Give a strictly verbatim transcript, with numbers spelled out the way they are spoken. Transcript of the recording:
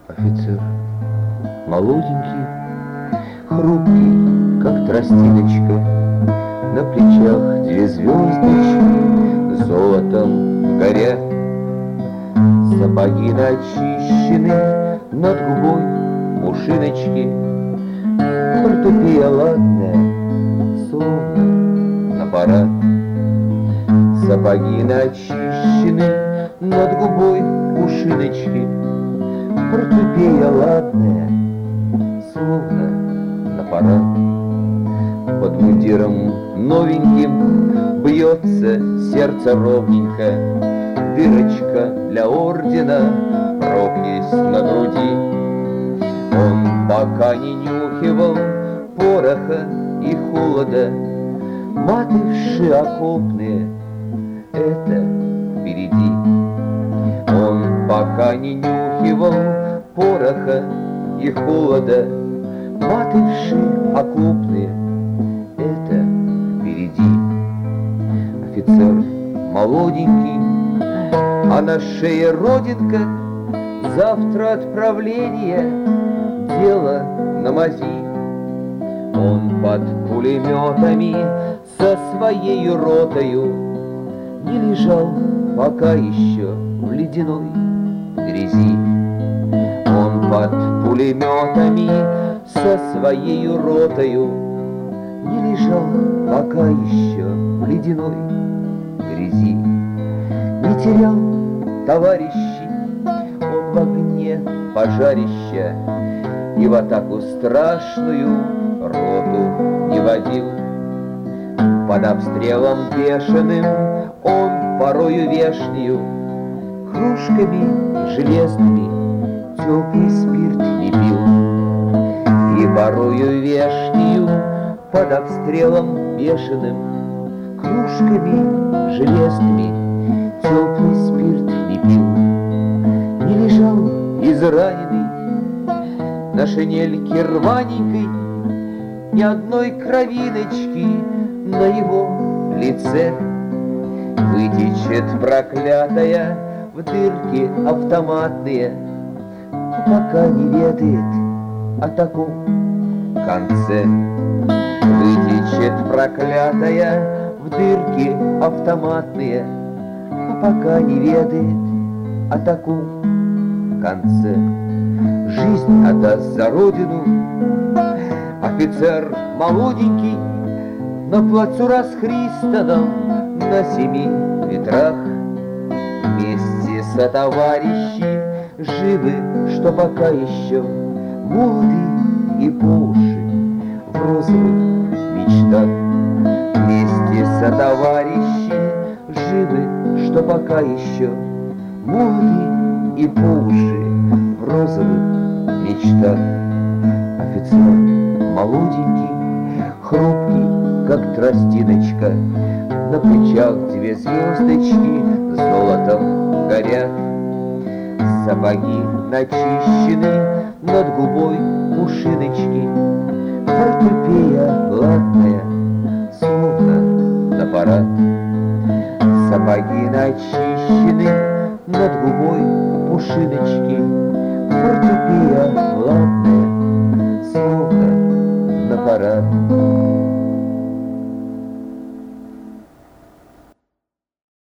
Офицер молоденький, хрупкий, как тростиночка, на плечах две звездочки золотом горят. Сапоги начищены, над губой пушиночки, портупея ладная, словно на парад. Сапоги начищены, над губой пушиночки, портупея ладная, словно на парад. Под мундиром новеньким бьется сердце ровненько, дырочка для ордена, пропись на груди. Он пока не нюхивал пороха и холода, маты вши окопные, это впереди. Он пока не нюхивал пороха и холода, маты вши окопные, это впереди. Офицер молоденький, а на шее родинка, завтра отправление, дело на мази. Он под пулеметами со своей ротою не лежал пока еще в ледяной грязи. Он под пулеметами со своей ротою не лежал пока еще в ледяной грязи. Не терял товарищей он в огне пожарища, и в атаку страшную роту не водил. Под обстрелом бешеным он порою вешнею кружками железными теплый спирт не пил. И порою вешнею под обстрелом бешеным кружками железными теплый спирт не пил. Не лежал израненный на шинельке рваненькой ни одной кровиночки на его лице. Вытечет проклятая в дырки автоматные, пока не ведает о таком конце. Вытечет проклятая в дырки автоматные, пока не ведает о таком конце. Жизнь отдаст за родину офицер молоденький на плацу расхристанном на семи ветрах. Вместе со товарищи живы, что пока еще молоды и по уши в розовых мечтах. Вместе со товарищи живы, что пока еще молоды и по уши в розовых мечтах. Офицер молоденький, хрупкий, как тростиночка, на плечах две звездочки золотом горят. Сапоги начищены, над губой пушиночки, портупея ладная, словно на парад. Сапоги начищены, над губой пушиночки, портупея ладная, словно на парад.